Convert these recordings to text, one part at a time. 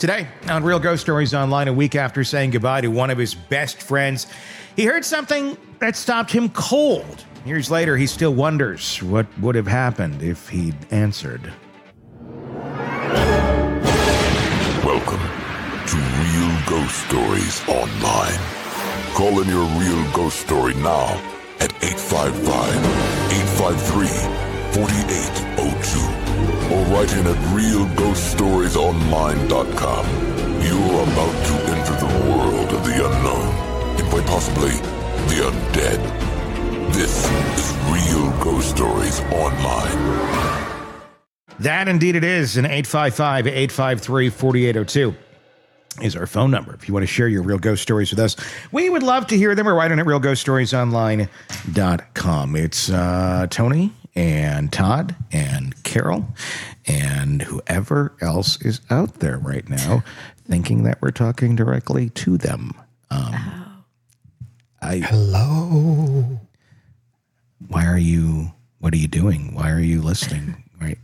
Today on Real Ghost Stories Online, a week after saying goodbye to one of his best friends, he heard something that stopped him cold. Years later, he still wonders what would have happened if he'd answered. Welcome to Real Ghost Stories Online. Call in your real ghost story now at 855-853-4802 or write in at realghoststoriesonline.com. You're about to enter the world of the unknown and quite possibly the undead. This is Real Ghost Stories Online. That indeed it is, and 855-853-4802 is our phone number. If you want to share your real ghost stories with us, we would love to hear them, or write in at realghoststoriesonline.com. It's Tony and Todd and Carol and whoever else is out there right now thinking that we're talking directly to them. Hello. What are you doing? Why are you listening? Right?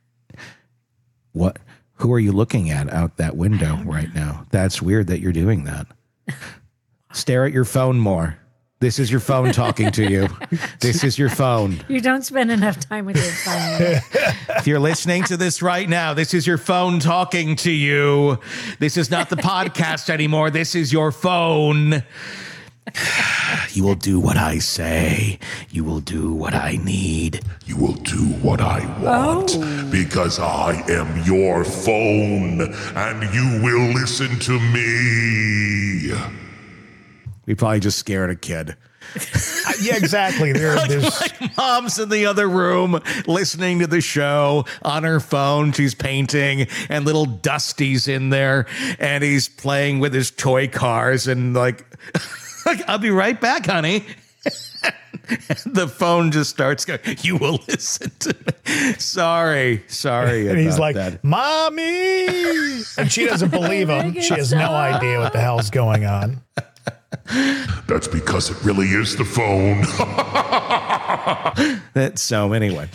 Who are you looking at out that window right now? That's weird that you're doing that. Stare at your phone more. This is your phone talking to you. This is your phone. You don't spend enough time with your phone. If you're listening to this right now, this is your phone talking to you. This is not the podcast anymore. This is your phone. You will do what I say. You will do what I need. You will do what I want because I am your phone and you will listen to me. We probably just scared a kid. Yeah, exactly. There's My mom's in the other room listening to the show on her phone. She's painting, and little Dusty's in there, and he's playing with his toy cars, and like I'll be right back, honey. The phone just starts going, you will listen to me. Sorry. and he's like, that. Mommy. And she doesn't believe him. She has no idea what the hell's going on. That's because it really is the phone. So anyway.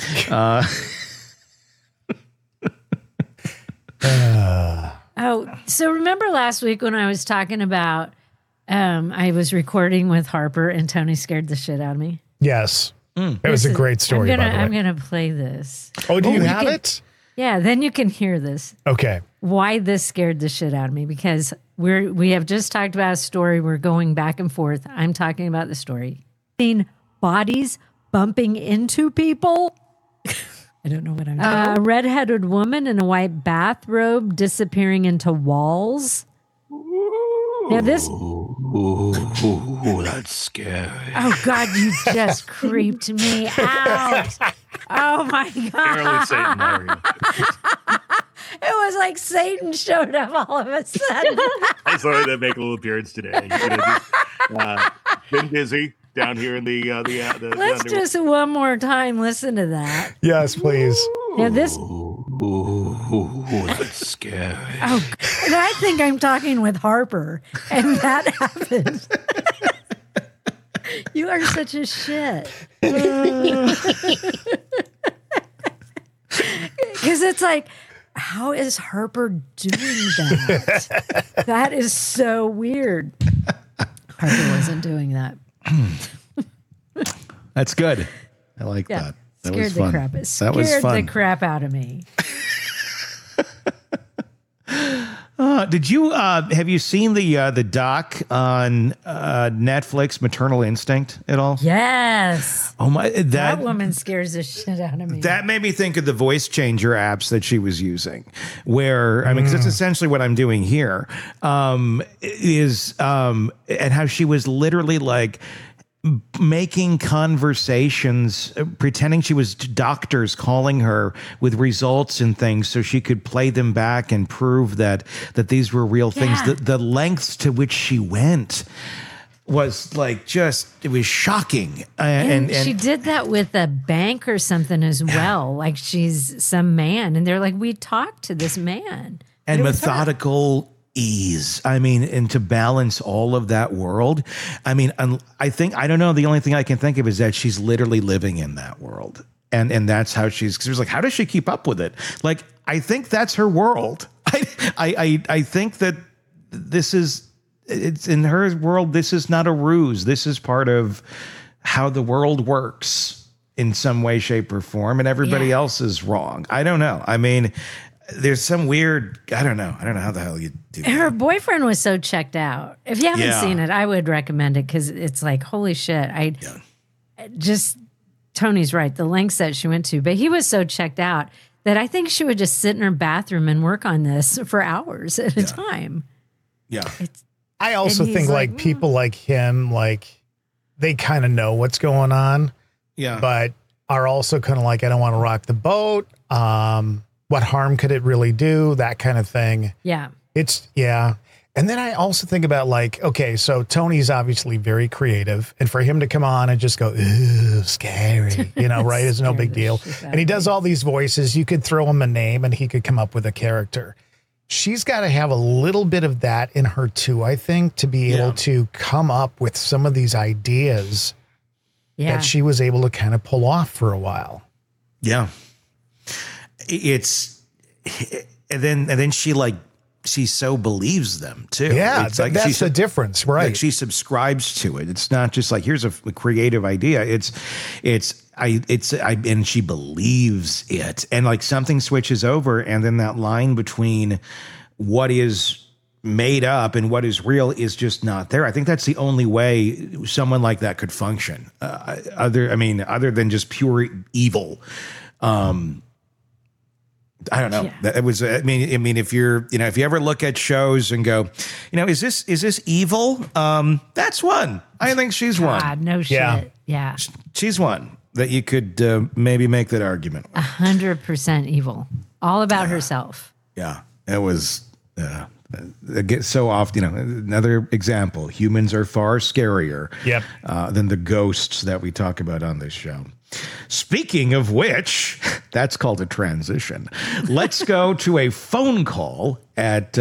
So remember last week when I was talking about I was recording with Harper and Tony scared the shit out of me? Yes. It was a great story, by the way. I'm going to play this. Oh, do you have it? Yeah, then you can hear this. Okay. Why this scared the shit out of me, because we have just talked about a story. We're going back and forth. I'm talking about the story. Seen bodies bumping into people. I don't know what I'm doing. A redheaded woman in a white bathrobe disappearing into walls. Now this. Ooh, that's scary. Oh God, you just creeped me out. Oh my God. Satan, how are you? It was like Satan showed up all of a sudden. I thought I'd make a little appearance today. Been busy down here in the Let's just one more time listen to that. Yes, please. Yeah, this. Ooh, that's scary. Oh, and I think I'm talking with Harper, and that happened. You are such a shit. Because it's like, how is Harper doing that? That is so weird. Harper wasn't doing that. That's good. I like that. That Scared was fun. Scared the crap out of me. Did you have you seen the doc on Netflix, Maternal Instinct, at all? Yes. Oh my! That woman scares the shit out of me. That made me think of the voice changer apps that she was using, where I mean, because it's essentially what I'm doing here, and how she was literally like making conversations, pretending she was doctors calling her with results and things so she could play them back and prove that these were real things. The lengths to which she went was like it was shocking. And she did that with a bank or something as well. Like she's some man and they're like, we talked to this man. And methodical ease. I mean, and to balance all of that world. I mean, I don't know. The only thing I can think of is that she's literally living in that world. And that's how because it was like, how does she keep up with it? Like, I think that's her world. I think that it's in her world. This is not a ruse. This is part of how the world works in some way, shape, or form, and everybody else is wrong. I don't know. I mean, there's some weird. I don't know how the hell you do that. Her boyfriend was so checked out. If you haven't seen it, I would recommend it because it's like, holy shit. Tony's right. The lengths that she went to, but he was so checked out that I think she would just sit in her bathroom and work on this for hours at a time. Yeah. I also think like people like him, like they kind of know what's going on. Yeah. But are also kind of like, I don't want to rock the boat. What harm could it really do? That kind of thing. Yeah. And then I also think about like, okay, so Tony's obviously very creative, and for him to come on and just go, ooh, scary, right, is no big deal. And he does all these voices. You could throw him a name and he could come up with a character. She's got to have a little bit of that in her too, I think, to be able to come up with some of these ideas that she was able to kind of pull off for a while. Yeah. And then she so believes them too. Yeah, it's like that's the difference, right? Like she subscribes to it. It's not just like, here's a creative idea. And she believes it. And like something switches over, and then that line between what is made up and what is real is just not there. I think that's the only way someone like that could function. Other than just pure evil. I don't know. Yeah. It was. I mean, if you ever look at shows and go, is this evil? That's one. I think she's one. No shit. Yeah. She's one that you could maybe make that argument. 100% evil. All about herself. Yeah, it was. So often, another example. Humans are far scarier. Than the ghosts that we talk about on this show. Speaking of which, that's called a transition. Let's go to a phone call at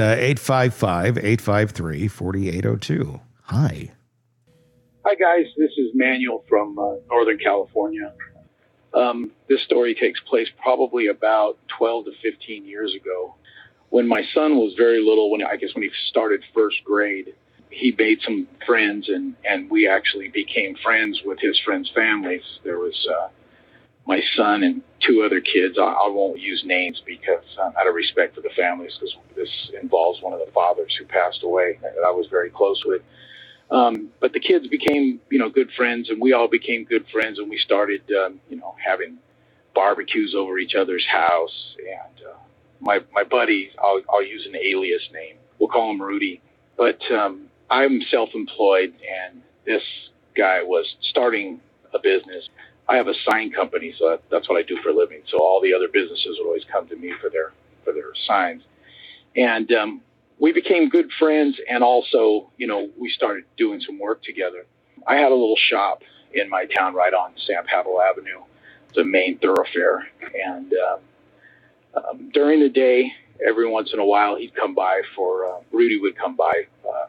855-853-4802. Hi. Hi, guys. This is Manuel from Northern California. This story takes place probably about 12 to 15 years ago. When my son was very little, when he started first grade, he made some friends, and we actually became friends with his friends' families. There was my son and two other kids. I won't use names because out of respect for the families, because this involves one of the fathers who passed away that I was very close with. But the kids became, good friends, and we all became good friends, and we started, having barbecues over each other's house. And my buddy, I'll use an alias name. We'll call him Rudy. But I'm self-employed, and this guy was starting a business. I have a sign company, so that's what I do for a living. So all the other businesses would always come to me for their signs. And we became good friends, and also, we started doing some work together. I had a little shop in my town right on San Pablo Avenue, the main thoroughfare. And during the day, every once in a while, he'd come by Rudy would come by.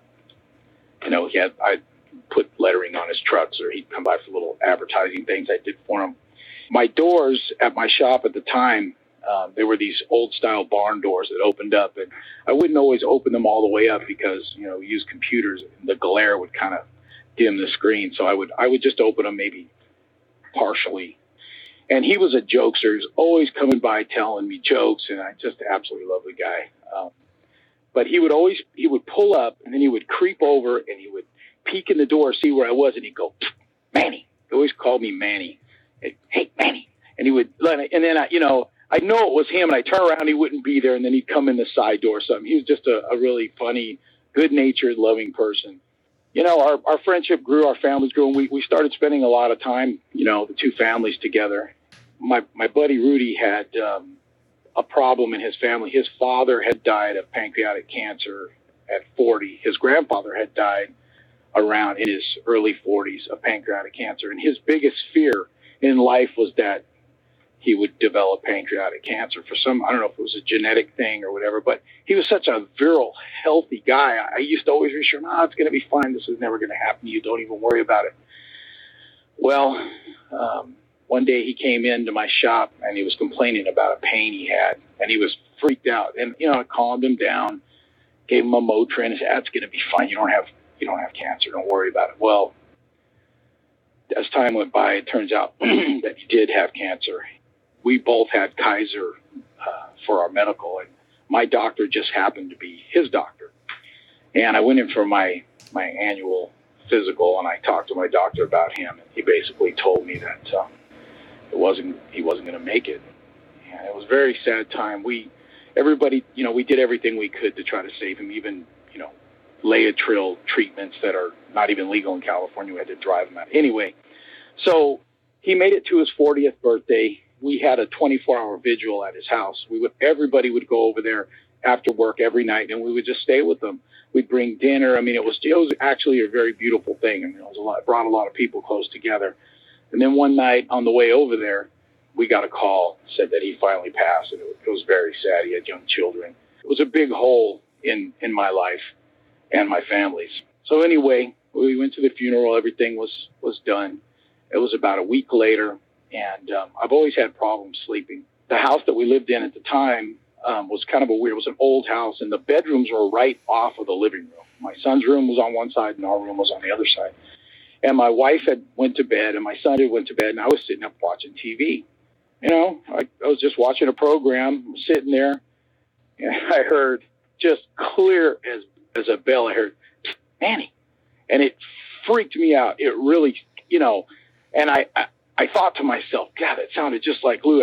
I'd put lettering on his trucks, or he'd come by for little advertising things I did for him. My doors at my shop at the time, they were these old style barn doors that opened up, and I wouldn't always open them all the way up because, we use computers, and the glare would kind of dim the screen. So I would just open them maybe partially. And he was a jokester. He was always coming by telling me jokes, and I just absolutely love the guy. But he would pull up, and then he would creep over, and he would peek in the door, see where I was, and he'd go, Manny. He always called me Manny. Hey, Manny. And he would, and then I know it was him, and I turn around, he wouldn't be there, and then he'd come in the side door or something. He was just a really funny, good-natured, loving person. Our friendship grew, our families grew, and we started spending a lot of time, the two families together. My buddy Rudy had a problem in his family. His father had died of pancreatic cancer at 40. His grandfather had died around in his early 40s of pancreatic cancer. And his biggest fear in life was that he would develop pancreatic cancer for some, I don't know if it was a genetic thing or whatever, but he was such a virile, healthy guy. I used to always reassure him, it's going to be fine. This is never going to happen to you. Don't even worry about it. Well, one day he came into my shop and he was complaining about a pain he had, and he was freaked out. And, I calmed him down, gave him a Motrin, and said, that's going to be fine. You don't have cancer. Don't worry about it. Well, as time went by, it turns out that he did have cancer. We both had Kaiser for our medical, and my doctor just happened to be his doctor. And I went in for my annual physical, and I talked to my doctor about him, and he basically told me that he wasn't going to make it. And it was a very sad time. Everybody, we did everything we could to try to save him, even, Laetrile treatments that are not even legal in California. We had to drive him out. Anyway, so he made it to his 40th birthday. We had a 24-hour vigil at his house. Everybody would go over there after work every night, and we would just stay with them. We'd bring dinner. I mean, it was actually a very beautiful thing. I mean, it brought a lot of people close together. And then one night on the way over there, we got a call, said that he finally passed, and it was very sad. He had young children. It was a big hole in my life and my family's. So anyway, we went to the funeral. Everything was done. It was about a week later, and I've always had problems sleeping. The house that we lived in at the time was kind of it was an old house, and the bedrooms were right off of the living room. My son's room was on one side, and our room was on the other side. And my wife had went to bed, and my son had went to bed, and I was sitting up watching TV. I was just watching a program, sitting there, and I heard just clear as a bell, I heard, Manny. And it freaked me out. It really, and I thought to myself, God, it sounded just like Lou.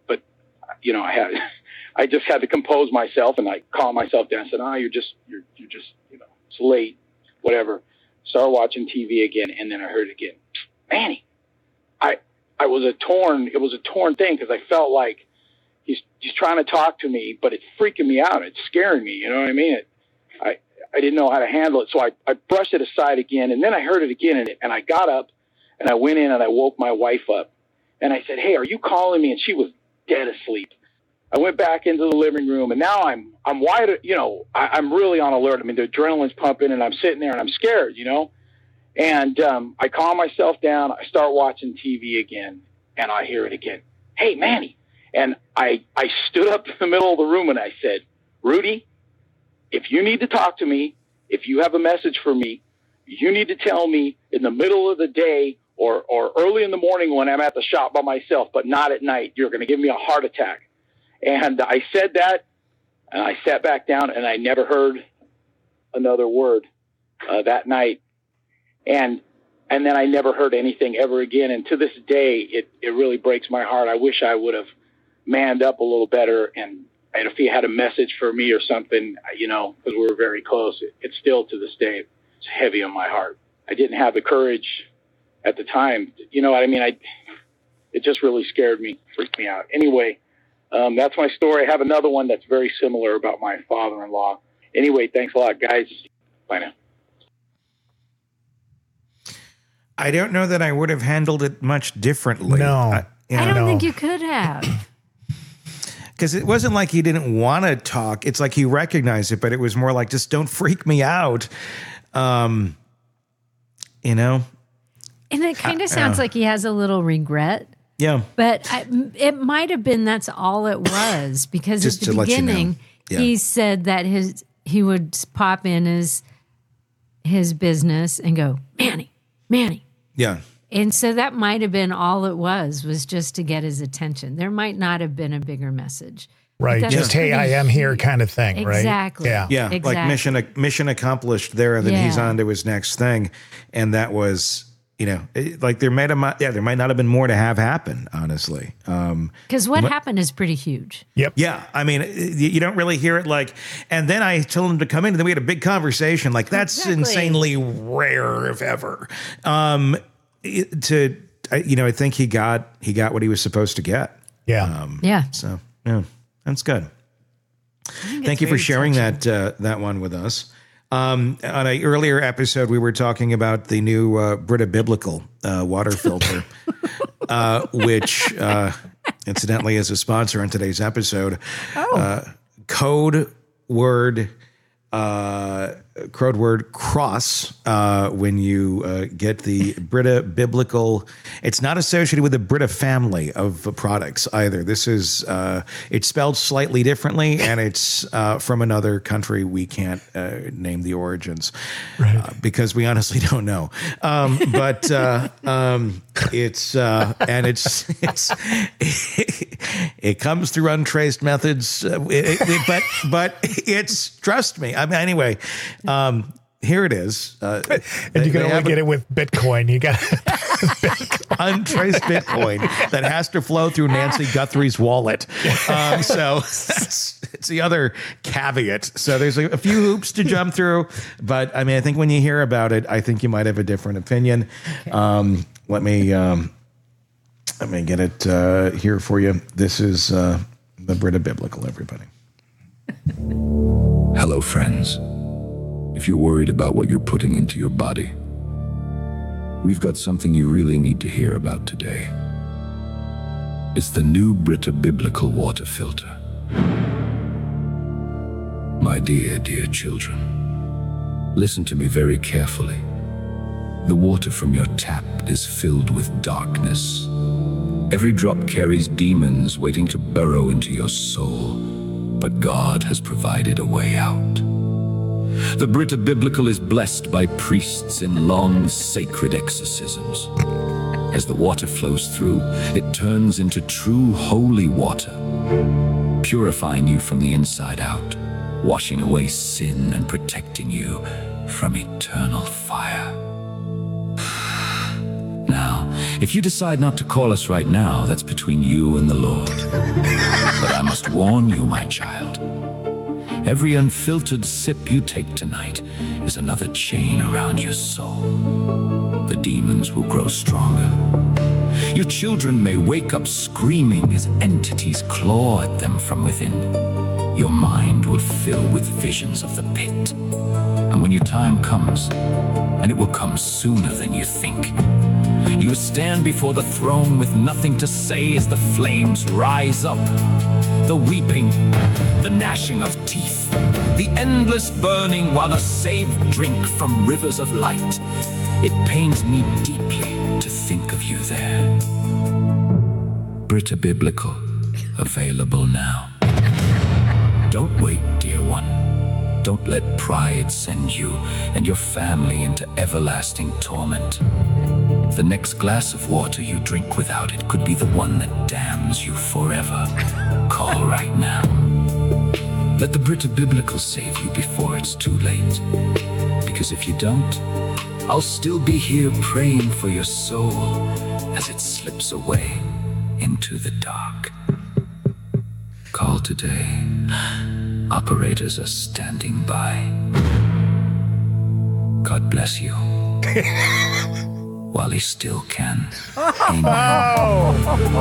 I just had to compose myself, and I calmed myself down and said, you're just, it's late, whatever. Started watching TV again, and then I heard it again, Manny. It was a torn thing, because I felt like he's trying to talk to me, but it's freaking me out. It's scaring me. You know what I mean? I didn't know how to handle it. So I brushed it aside again, and then I heard it again, and I got up, and I went in, and I woke my wife up, and I said, hey, are you calling me? And she was dead asleep. I went back into the living room, and now I'm wide, I'm really on alert. I mean, the adrenaline's pumping, and I'm sitting there, and I'm scared, And I calm myself down. I start watching TV again, and I hear it again. Hey, Manny. And I stood up in the middle of the room, and I said, Rudy, if you need to talk to me, if you have a message for me, you need to tell me in the middle of the day or early in the morning when I'm at the shop by myself, but not at night. You're going to give me a heart attack. And I said that, and I sat back down, and I never heard another word that night. And then I never heard anything ever again. And to this day, it really breaks my heart. I wish I would have manned up a little better. And if he had a message for me or something, because we were very close, it's still to this day, it's heavy on my heart. I didn't have the courage at the time. You know what I mean? It just really scared me, freaked me out. Anyway, that's my story. I have another one that's very similar about my father-in-law. Anyway, thanks a lot, guys. Bye now. I don't know that I would have handled it much differently. No. I don't think you could have. Because it wasn't like he didn't want to talk. It's like he recognized it, but it was more like, just don't freak me out. And it kind of sounds like he has a little regret. Yeah. But it might have been that's all it was. Because Just at the to let you know. beginning, Yeah. he said that he would pop in his business and go, Manny. Yeah. And so that might have been all it was just to get his attention. There might not have been a bigger message. Right. That's Just, hey, I am here kind of thing, right? Exactly. Yeah. Yeah. Exactly. Like mission accomplished there. And then he's Yeah. on to his next thing. And that was, there might not have been more to have happen, honestly. Because what happened is pretty huge. Yep. Yeah, I mean, you don't really hear it and then I told him to come in, and then we had a big conversation. That's Exactly. insanely rare, if ever. I think he got what he was supposed to get. Yeah. Yeah. So yeah, that's good. Thank you for sharing that one with us. On an earlier episode, we were talking about the new Brita Biblical water filter, which incidentally is a sponsor in today's episode. Code word code word cross when you get the Brita Biblical. It's not associated with the Brita family of products either. This is it's spelled slightly differently, and it's from another country. We can't name the origins because we honestly don't know. But it's and it's it comes through untraced methods, but it's, trust me. I mean, anyway, here it is. And you can only get it with Bitcoin. You got untraced Bitcoin that has to flow through Nancy Guthrie's wallet. So it's the other caveat. So there's a few hoops to jump through, but I mean, I think when you hear about it, I think you might have a different opinion. Okay. Let me get it here for you. This is the Brita Biblical, everybody. Hello, friends. If you're worried about what you're putting into your body, we've got something you really need to hear about today. It's the new Brita Biblical water filter. My dear, dear children, listen to me very carefully. The water from your tap is filled with darkness. Every drop carries demons waiting to burrow into your soul, but God has provided a way out. The Brita Biblical is blessed by priests in long, sacred exorcisms. As the water flows through, it turns into true holy water, purifying you from the inside out, washing away sin and protecting you from eternal fire. Now, if you decide not to call us right now, that's between you and the Lord. But I must warn you, my child. Every unfiltered sip you take tonight is another chain around your soul. The demons will grow stronger. Your children may wake up screaming as entities claw at them from within. Your mind will fill with visions of the pit. And when your time comes, and it will come sooner than you think, you stand before the throne with nothing to say as the flames rise up. The weeping, the gnashing of teeth, the endless burning while the saved drink from rivers of light. It pains me deeply to think of you there. Brita Biblical, available now. Don't wait, dear one. Don't let pride send you and your family into everlasting torment. The next glass of water you drink without it could be the one that damns you forever. Call right now. Let the Brita Biblical save you before it's too late. Because if you don't, I'll still be here praying for your soul as it slips away into the dark. Call today. Operators are standing by. God bless you. While he still can. Amen.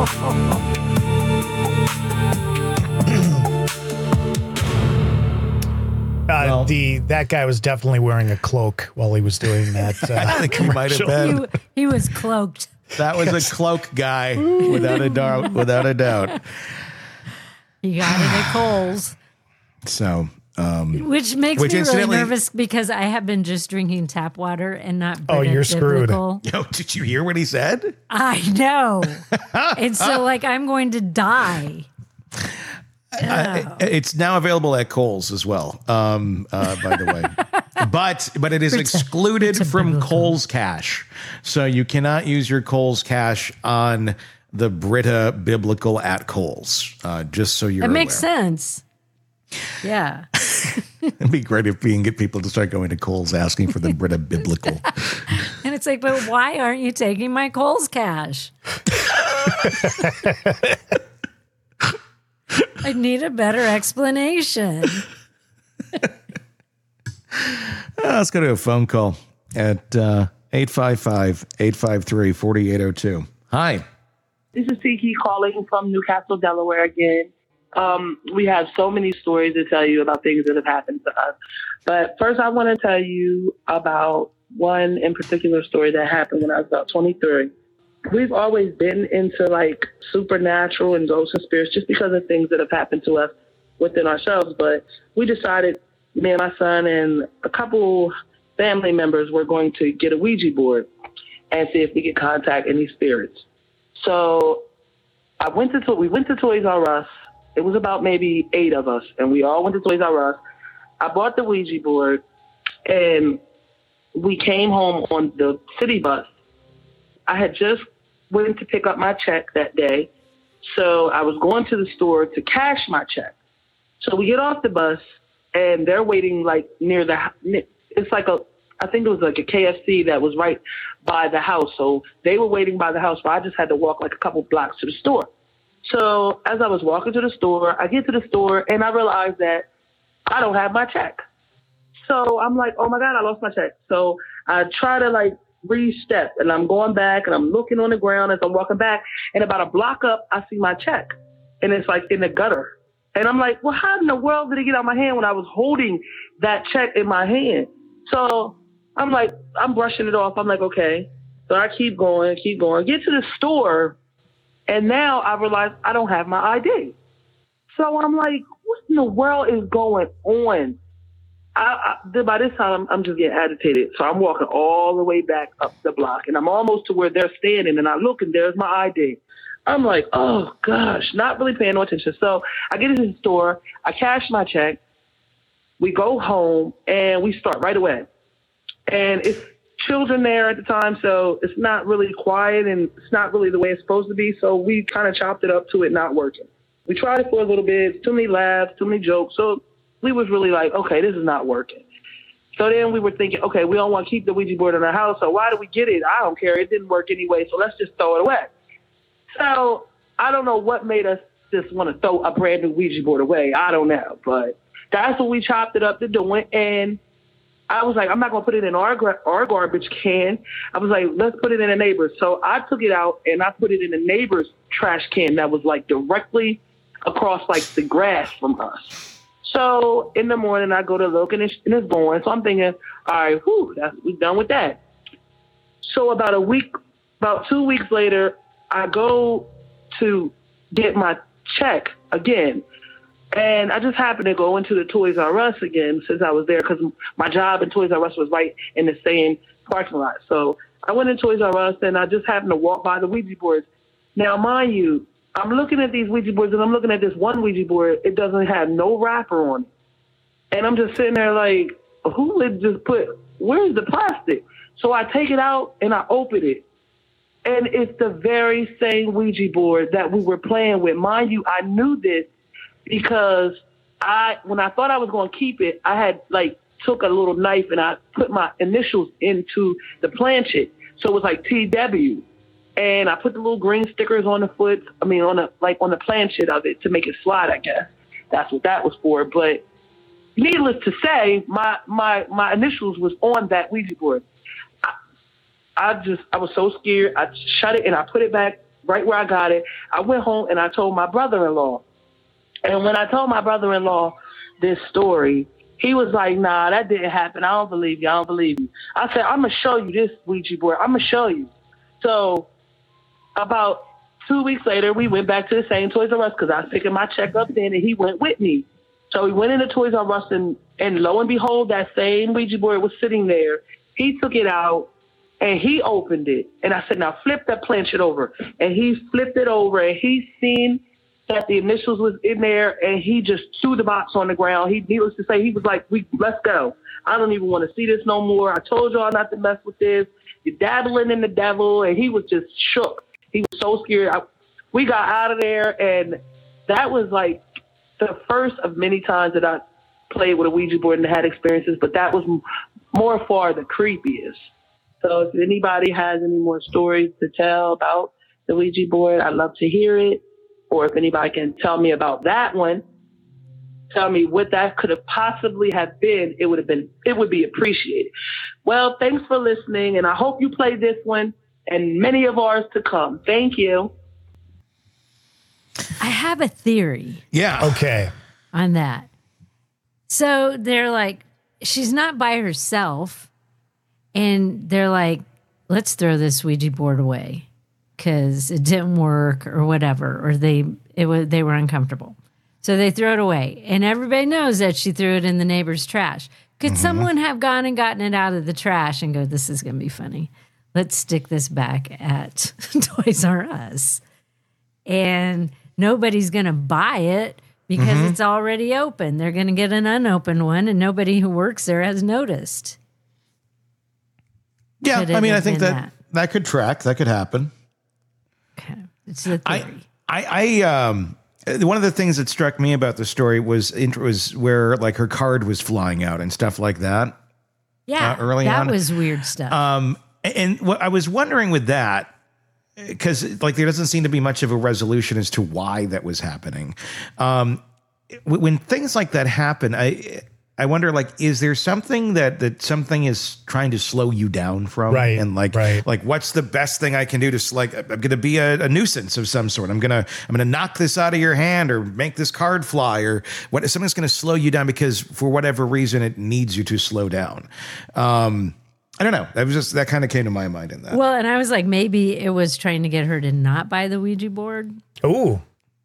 That guy was definitely wearing a cloak while he was doing that. I think he might have been. He was cloaked. That was a cloak guy, without a doubt. Without a doubt. He got it at Kohl's. So, which makes me really nervous because I have been just drinking tap water and not Brita you're Biblical. screwed. Yo, did you hear what he said? I know. And so, like, I'm going to die. It's now available at Kohl's as well, by the way. But it is excluded from Kohl's Cash. So you cannot use your Kohl's Cash on the Brita Biblical at Kohl's, just so you're aware. It makes sense. Yeah. It'd be great if we can get people to start going to Kohl's asking for the Brita Biblical. And it's like, but why aren't you taking my Kohl's Cash? I need a better explanation. Let's go to a phone call at 855-853-4802. Hi. This is Tiki calling from Newcastle, Delaware again. We have so many stories to tell you about things that have happened to us. But first, I want to tell you about one in particular story that happened when I was about 23. We've always been into like supernatural and ghosts and spirits just because of things that have happened to us within ourselves. But we decided me and my son and a couple family members were going to get a Ouija board and see if we could contact any spirits. So we went to Toys R Us. It was about maybe 8 of us, and we all went to Toys R Us. I bought the Ouija board, and we came home on the city bus. I had just went to pick up my check that day, so I was going to the store to cash my check. So we get off the bus, and they're waiting like near it's like I think it was like a KFC that was right by the house. So they were waiting by the house, but I just had to walk like a couple blocks to the store. So as I was walking to the store, I get to the store and I realized that I don't have my check. So I'm like, oh my God, I lost my check. So I try to like re-step, and I'm going back and I'm looking on the ground as I'm walking back, and about a block up, I see my check, and it's like in the gutter. And I'm like, well, how in the world did it get out of my hand when I was holding that check in my hand? So I'm like, I'm brushing it off. I'm like, okay. So I keep going, get to the store, and now I realize I don't have my ID. So I'm like, what in the world is going on? By this time, I'm just getting agitated. So I'm walking all the way back up the block, and I'm almost to where they're standing, and I look, and there's my ID. I'm like, oh, gosh, not really paying no attention. So I get into the store. I cash my check. We go home, and we start right away. And it's children there at the time, so it's not really quiet, and it's not really the way it's supposed to be. So we kind of chopped it up to it not working. We tried it for a little bit. Too many laughs, too many jokes. So we was really like, okay, this is not working. So then we were thinking, okay, we don't want to keep the Ouija board in our house, so why do we get it? I don't care. It didn't work anyway, so let's just throw it away. So I don't know what made us just want to throw a brand new Ouija board away. I don't know, but that's what we chopped it up to doing. And I was like, I'm not going to put it in our garbage can. I was like, let's put it in a neighbor's. So I took it out and I put it in a neighbor's trash can that was like directly across like the grass from us. So in the morning, I go to look, and it's going. So I'm thinking, all right, we're done with that. So about 2 weeks later, I go to get my check again. And I just happened to go into the Toys R Us again since I was there, because my job in Toys R Us was right in the same parking lot. So I went in Toys R Us, and I just happened to walk by the Ouija boards. Now, mind you, I'm looking at these Ouija boards, and I'm looking at this one Ouija board. It doesn't have no wrapper on it. And I'm just sitting there like, where's the plastic? So I take it out, and I open it. And it's the very same Ouija board that we were playing with. Mind you, I knew this because when I thought I was going to keep it, I had took a little knife and I put my initials into the planchette. So it was like TW. And I put the little green stickers on the on the planchette of it to make it slide, I guess. That's what that was for. But needless to say, my initials was on that Ouija board. I was so scared. I shut it and I put it back right where I got it. I went home and I told my brother-in-law. And when I told my brother-in-law this story, he was like, nah, that didn't happen. I don't believe you. I said, I'm going to show you this Ouija board. I'm going to show you. So about 2 weeks later, we went back to the same Toys R Us because I was picking my check up then, and he went with me. So we went into Toys R Us, and lo and behold, that same Ouija board was sitting there. He took it out, and he opened it. And I said, now flip that planchette over. And he flipped it over, and he seen that the initials was in there, and he just threw the box on the ground. Needless to say, he was like, let's go. I don't even want to see this no more. I told y'all not to mess with this. You're dabbling in the devil. And he was just shook. He was so scared. We got out of there, and that was like the first of many times that I played with a Ouija board and had experiences, but that was more far the creepiest. So if anybody has any more stories to tell about the Ouija board, I'd love to hear it. Or if anybody can tell me about that one, tell me what that could have possibly have been, it would be appreciated. Well, thanks for listening, and I hope you play this one and many of ours to come. Thank you. I have a theory. Yeah. Okay. On that. So they're like, she's not by herself, and they're like, let's throw this Ouija board away because it didn't work or whatever, or they were uncomfortable. So they throw it away. And everybody knows that she threw it in the neighbor's trash. Could someone have gone and gotten it out of the trash and go, this is going to be funny. Let's stick this back at Toys R Us. And nobody's going to buy it because it's already open. They're going to get an unopened one, and nobody who works there has noticed. Yeah, I mean, I think that could track. That could happen. Okay. It's the theory. One of the things that struck me about the story was where like her card was flying out and stuff like that. Yeah, early that on. was weird stuff. And what I was wondering with that, because like there doesn't seem to be much of a resolution as to why that was happening. When things like that happen, I wonder, like, is there something that something is trying to slow you down from? Right. And like what's the best thing I can do to like, I'm going to be a nuisance of some sort. I'm going to knock this out of your hand or make this card fly or what, something's going to slow you down because for whatever reason, it needs you to slow down. I don't know. That kind of came to my mind in that. Well, and I was like, maybe it was trying to get her to not buy the Ouija board. Ooh.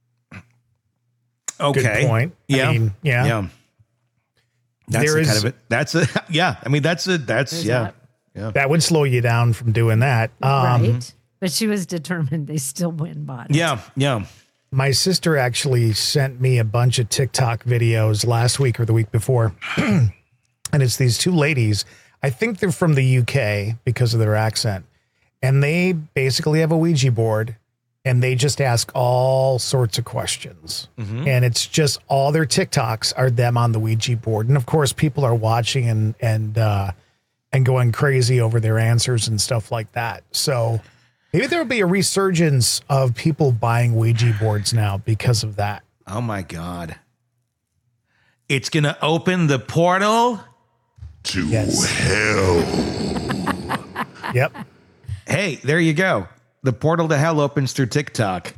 Okay. Good point. Yeah. I mean, yeah. That's There is- kind of it. That's a, yeah. I mean, that's yeah. That would slow you down from doing that. Right. But she was determined they still went and bought it. Yeah. Yeah. My sister actually sent me a bunch of TikTok videos last week or the week before. And it's these two ladies. I think they're from the UK because of their accent. And they basically have a Ouija board and they just ask all sorts of questions. And it's just all their TikToks are them on the Ouija board. And of course, people are watching and going crazy over their answers and stuff like that. So maybe there will be a resurgence of people buying Ouija boards now because of that. Oh my God. It's going to open the portal To Yes. hell. Yep. Hey, there you go. The portal to hell opens through TikTok.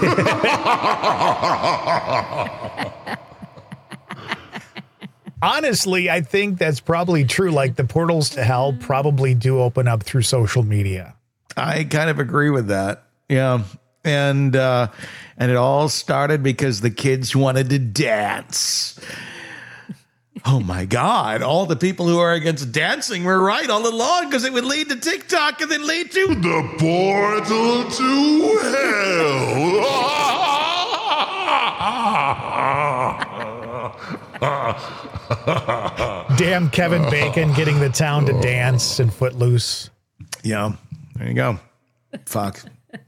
Honestly, I think that's probably true. Like the portals to hell probably do open up through social media. I kind of agree with that. Yeah. And it all started because the kids wanted to dance. Oh my God. All the people who are against dancing were right all along because it would lead to TikTok and then lead to The portal to hell. Damn Kevin Bacon getting the town to dance and Footloose. Yeah. There you go. Fuck.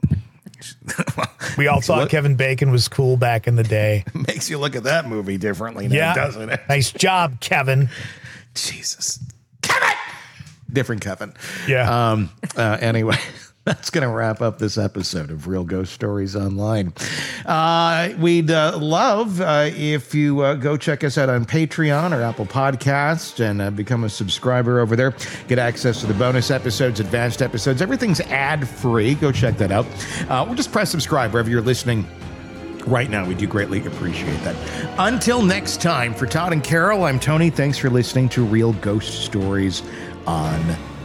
We all thought Kevin Bacon was cool back in the day. Makes you look at that movie differently now, Yeah. doesn't it? Nice job, Kevin. Jesus. Kevin! Different Kevin. Yeah. Anyway, that's going to wrap up this episode of Real Ghost Stories Online. We'd love if you go check us out on Patreon or Apple Podcasts and become a subscriber over there. Get access to the bonus episodes, advanced episodes. Everything's ad-free. Go check that out. Or just press subscribe wherever you're listening right now. We do greatly appreciate that. Until next time, for Todd and Carol, I'm Tony. Thanks for listening to Real Ghost Stories Online.